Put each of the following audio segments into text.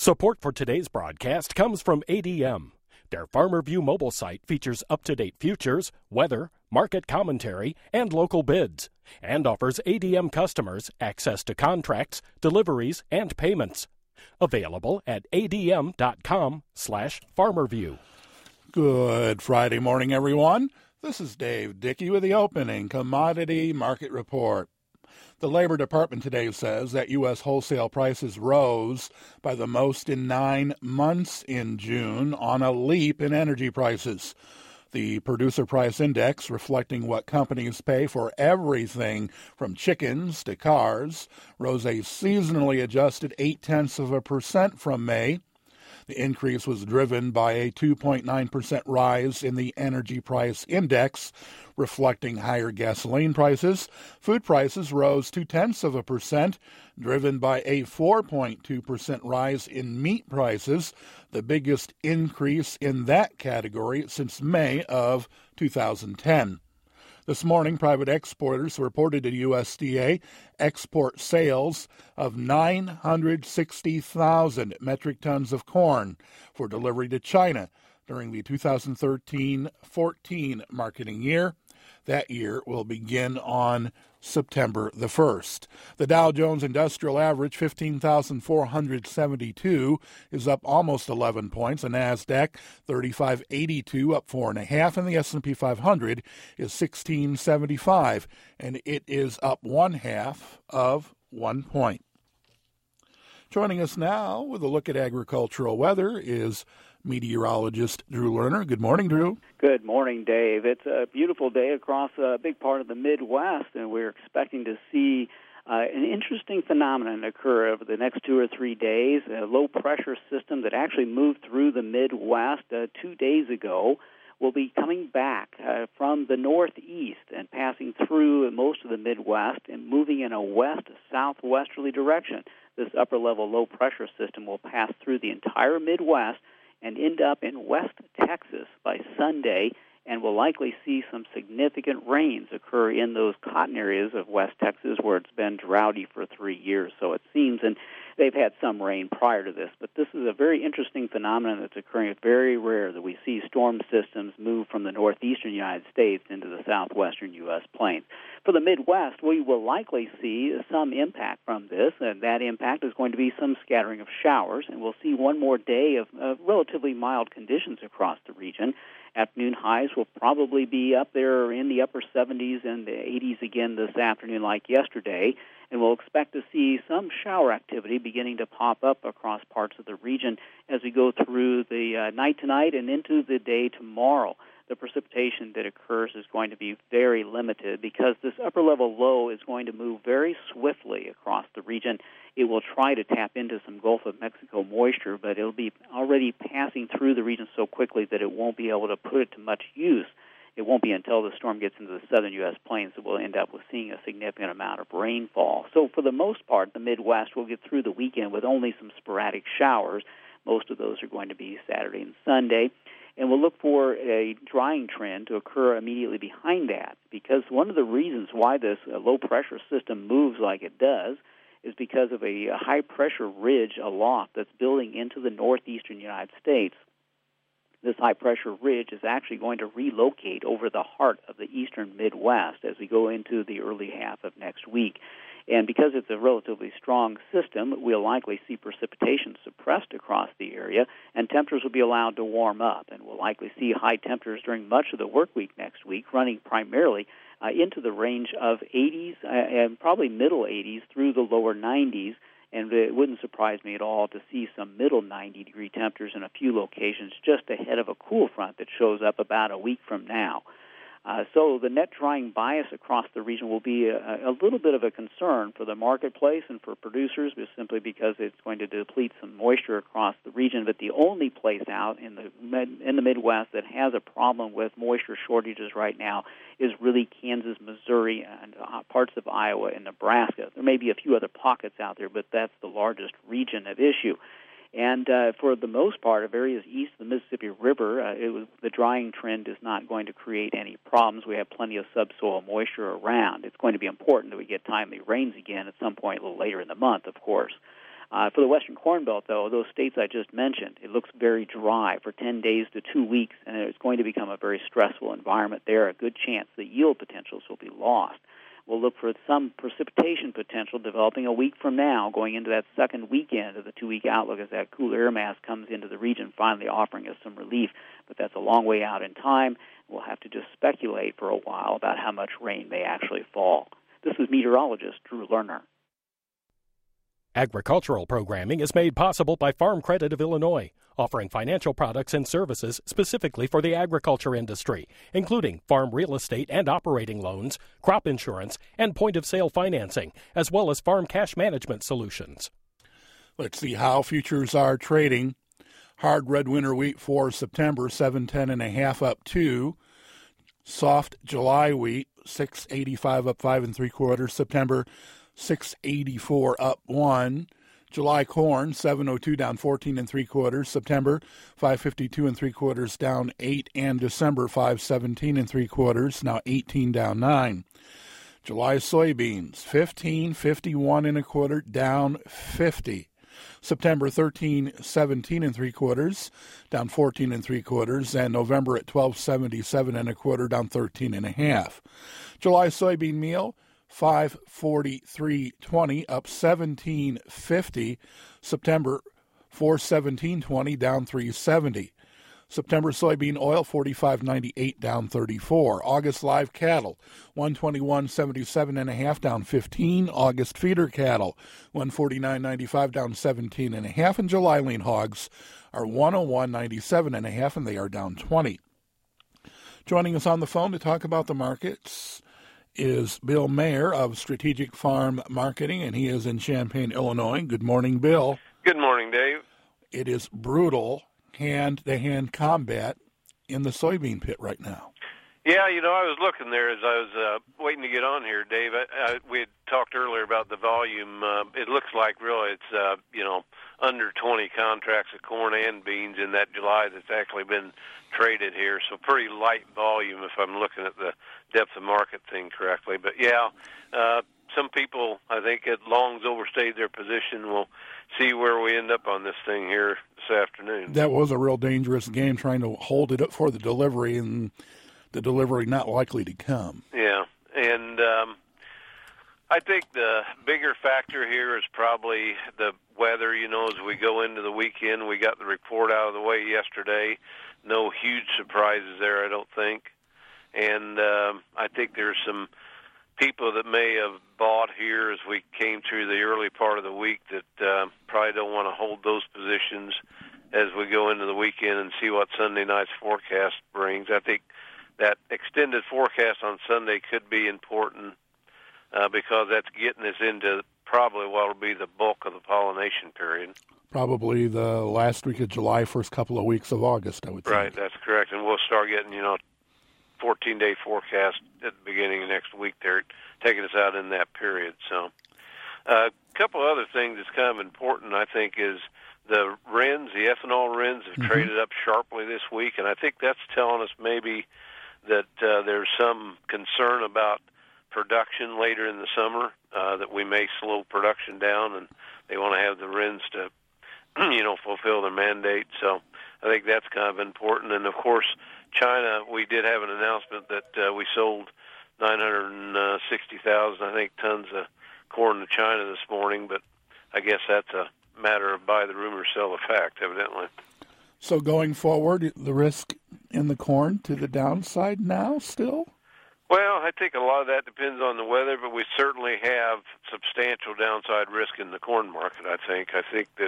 Support for today's broadcast comes from ADM. Their FarmerView mobile site features up-to-date futures, weather, market commentary, and local bids, and offers ADM customers access to contracts, deliveries, and payments. Available at adm.com/FarmerView. Good Friday morning, everyone. This is Dave Dickey with the opening commodity market report. The Labor Department today says that U.S. wholesale prices rose by the most in 9 months in June on a leap in energy prices. The Producer Price Index, reflecting what companies pay for everything from chickens to cars, rose a seasonally adjusted 0.8% from May. The increase was driven by a 2.9% rise in the Energy Price Index, reflecting higher gasoline prices. Food prices rose 0.2%, driven by a 4.2% rise in meat prices, the biggest increase in that category since May of 2010. This morning, private exporters reported to USDA export sales of 960,000 metric tons of corn for delivery to China during the 2013-14 marketing year. That year will begin on September the 1st. The Dow Jones Industrial Average, 15,472, is up almost 11 points. The NASDAQ, 3582, up 4.5. And the S&P 500 is 1675, and it is up 1/2 of 1 point. Joining us now with a look at agricultural weather is meteorologist Drew Lerner. Good morning, Drew. Good morning, Dave. It's a beautiful day across a big part of the Midwest, and we're expecting to see an interesting phenomenon occur over the next 2 or 3 days. A low-pressure system that actually moved through the Midwest 2 days ago will be coming back from the northeast and passing through most of the Midwest and moving in a west-southwesterly direction. This upper-level low-pressure system will pass through the entire Midwest and end up in West Texas by Sunday, and will likely see some significant rains occur in those cotton areas of West Texas where it's been droughty for 3 years, so it seems, and they've had some rain prior to this. But this is a very interesting phenomenon that's occurring. It's very rare that we see storm systems move from the northeastern United States into the southwestern U.S. plains. For the Midwest, we will likely see some impact from this, and that impact is going to be some scattering of showers, and we'll see one more day of relatively mild conditions across the region. Afternoon highs will probably be up there in the upper 70s and the 80s again this afternoon like yesterday, and we'll expect to see some shower activity beginning to pop up across parts of the region as we go through the night tonight and into the day tomorrow. The precipitation that occurs is going to be very limited because this upper-level low is going to move very swiftly across the region. It will try to tap into some Gulf of Mexico moisture, but it'll be already passing through the region so quickly that it won't be able to put it to much use. It won't be until the storm gets into the southern U.S. plains that we'll end up with seeing a significant amount of rainfall. So for the most part, the Midwest will get through the weekend with only some sporadic showers. Most of those are going to be Saturday and Sunday. And we'll look for a drying trend to occur immediately behind that, because one of the reasons why this low-pressure system moves like it does is because of a high-pressure ridge aloft that's building into the northeastern United States. This high-pressure ridge is actually going to relocate over the heart of the eastern Midwest as we go into the early half of next week. And because it's a relatively strong system, we'll likely see precipitation suppressed across the area, and temperatures will be allowed to warm up. And we'll likely see high temperatures during much of the work week next week, running primarily into the range of 80s and probably middle 80s through the lower 90s. And it wouldn't surprise me at all to see some middle 90-degree temperatures in a few locations just ahead of a cool front that shows up about a week from now. So the net drying bias across the region will be a little bit of a concern for the marketplace and for producers, just simply because it's going to deplete some moisture across the region. But the only place out in the Midwest that has a problem with moisture shortages right now is really Kansas, Missouri, and parts of Iowa and Nebraska. There may be a few other pockets out there, but that's the largest region of issue. And for the most part, of areas east of the Mississippi River, the drying trend is not going to create any problems. We have plenty of subsoil moisture around. It's going to be important that we get timely rains again at some point a little later in the month, of course. For the Western Corn Belt, though, those states I just mentioned, it looks very dry for 10 days to 2 weeks, and it's going to become a very stressful environment there. A good chance the yield potentials will be lost. We'll look for some precipitation potential developing a week from now, going into that second weekend of the 2-week outlook as that cool air mass comes into the region, finally offering us some relief. But that's a long way out in time. We'll have to just speculate for a while about how much rain may actually fall. This is meteorologist Drew Lerner. Agricultural programming is made possible by Farm Credit of Illinois, offering financial products and services specifically for the agriculture industry, including farm real estate and operating loans, crop insurance, and point-of-sale financing, as well as farm cash management solutions. Let's see how futures are trading. Hard red winter wheat for September, 710.5 up 2. Soft July wheat, 685 up 5 3/4. September, 684 up 1. July corn, 702 down 14 3/4. September, 552 3/4 down 8, and December, 517 3/4, now 18 down 9. July soybeans, 1551 1/4 down 50. September 1317 3/4 down 14 3/4, and November at 1277 1/4 down 13 1/2. July soybean meal, 543.20 up 17.50. September 417.20 down 370. September soybean oil 45.98 down 34. August live cattle 121.77 1/2 down 15. August feeder cattle 149.95 down 17 1/2, and July lean hogs are 101.97 1/2, and they are down 20. Joining us on the phone to talk about the markets is Bill Mayer of Strategic Farm Marketing, and he is in Champaign, Illinois. Good morning, Bill. Good morning, Dave. It is brutal hand-to-hand combat in the soybean pit right now. Yeah, I was looking there as I was waiting to get on here, Dave. We had talked earlier about the volume. It looks like really it's, under 20 contracts of corn and beans in that July that's actually been traded here. So pretty light volume if I'm looking at the depth of market thing correctly. But, yeah, some people, I think, at long's overstayed their position. We'll see where we end up on this thing here this afternoon. That was a real dangerous game, trying to hold it up for the delivery, and the delivery not likely to come. Yeah, and I think the bigger factor here is probably the weather. As we go into the weekend, we got the report out of the way yesterday. No huge surprises there, I don't think. And I think there's some people that may have bought here as we came through the early part of the week that probably don't want to hold those positions as we go into the weekend and see what Sunday night's forecast brings. I think that extended forecast on Sunday could be important because that's getting us into probably what will be the bulk of the pollination period. Probably the last week of July, first couple of weeks of August, I would think. Right, that's correct. And we'll start getting, 14-day forecast at the beginning of next week there, taking us out in that period. So a couple other things that's kind of important, I think, is the RINs, the ethanol RINs have traded up sharply this week, and I think that's telling us maybe that there's some concern about production later in the summer, that we may slow production down, and they want to have the RINs to, fulfill their mandate. So I think that's kind of important. And, of course, China, we did have an announcement that we sold 960,000, I think, tons of corn to China this morning, but I guess that's a matter of buy the rumor, sell the fact, evidently. So going forward, the risk in the corn to the downside now still? Well, I think a lot of that depends on the weather, but we certainly have substantial downside risk in the corn market, I think. I think that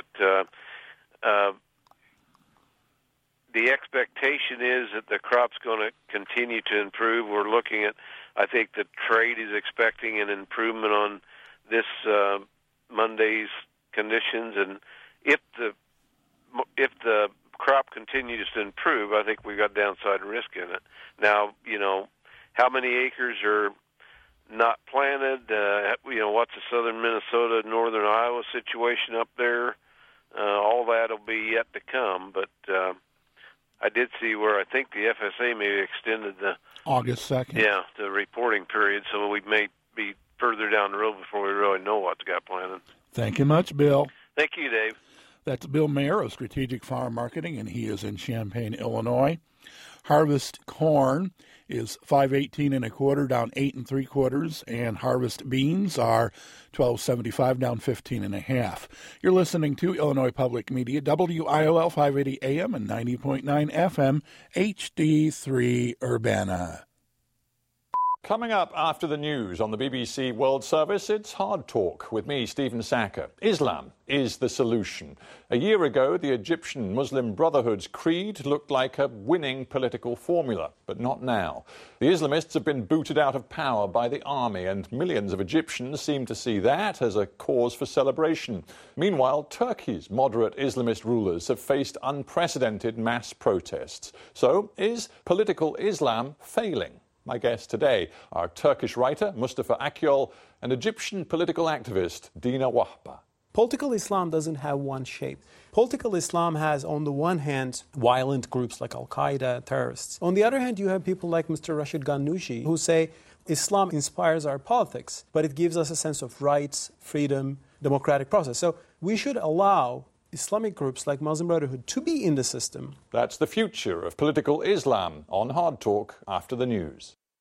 the expectation is that the crop's going to continue to improve. We're looking at, I think the trade is expecting an improvement on this Monday's conditions, and if the crop continues to improve, I think we got downside risk in it. Now, how many acres are not planted? What's the southern Minnesota, northern Iowa situation up there? All that will be yet to come, but I did see where I think the FSA maybe extended the August 2nd. Yeah, the reporting period, so we may be further down the road before we really know what's got planted. Thank you much, Bill. Thank you, Dave. That's Bill Mayer of Strategic Farm Marketing, and he is in Champaign, Illinois. Harvest corn is $5.18 1/4, down 8 3/4, and harvest beans are $12.75, down 15 1/2. You're listening to Illinois Public Media, WIOL 580 AM and 90.9 FM, HD3 Urbana. Coming up after the news on the BBC World Service, it's Hard Talk with me, Stephen Sacker. Islam is the solution. A year ago, the Egyptian Muslim Brotherhood's creed looked like a winning political formula, but not now. The Islamists have been booted out of power by the army, and millions of Egyptians seem to see that as a cause for celebration. Meanwhile, Turkey's moderate Islamist rulers have faced unprecedented mass protests. So, is political Islam failing? My guests today are Turkish writer Mustafa Akyol and Egyptian political activist Dina Wahba. Political Islam doesn't have one shape. Political Islam has, on the one hand, violent groups like Al-Qaeda, terrorists. On the other hand, you have people like Mr. Rashid Ghannouchi who say Islam inspires our politics, but it gives us a sense of rights, freedom, democratic process. So we should allow Islamic groups like Muslim Brotherhood to be in the system. That's the future of political Islam on Hard Talk after the news.